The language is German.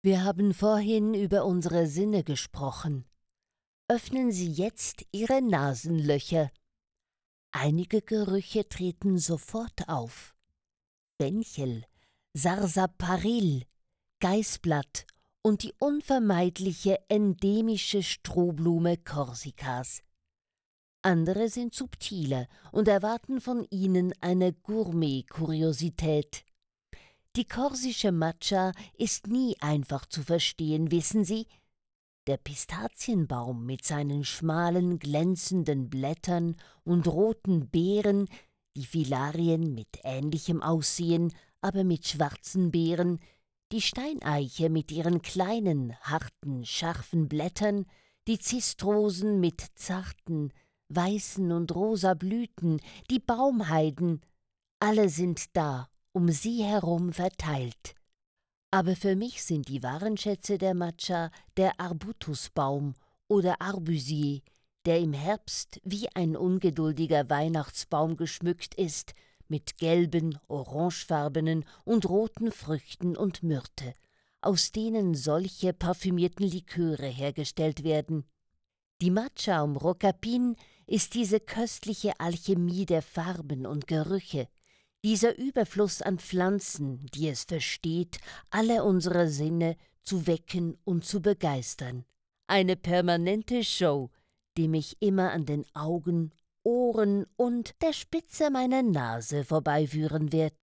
Wir haben vorhin über unsere Sinne gesprochen. Öffnen Sie jetzt Ihre Nasenlöcher. Einige Gerüche treten sofort auf. Fenchel, Sarsaparil, Geißblatt und die unvermeidliche endemische Strohblume Korsikas. Andere sind subtiler und erwarten von Ihnen eine Gourmet-Kuriosität. Die korsische Matcha ist nie einfach zu verstehen, wissen Sie? Der Pistazienbaum mit seinen schmalen, glänzenden Blättern und roten Beeren, die Filarien mit ähnlichem Aussehen, aber mit schwarzen Beeren, die Steineiche mit ihren kleinen, harten, scharfen Blättern, die Zistrosen mit zarten, weißen und rosa Blüten, die Baumheiden, alle sind da, um sie herum verteilt. Aber für mich sind die wahren Schätze der Matcha der Arbutusbaum oder Arbusier, der im Herbst wie ein ungeduldiger Weihnachtsbaum geschmückt ist, mit gelben, orangefarbenen und roten Früchten und Myrte, aus denen solche parfümierten Liköre hergestellt werden. Die Matcha um Rocapin ist diese köstliche Alchemie der Farben und Gerüche, dieser Überfluss an Pflanzen, die es versteht, alle unsere Sinne zu wecken und zu begeistern. Eine permanente Show, die mich immer an den Augen, Ohren und der Spitze meiner Nase vorbeiführen wird.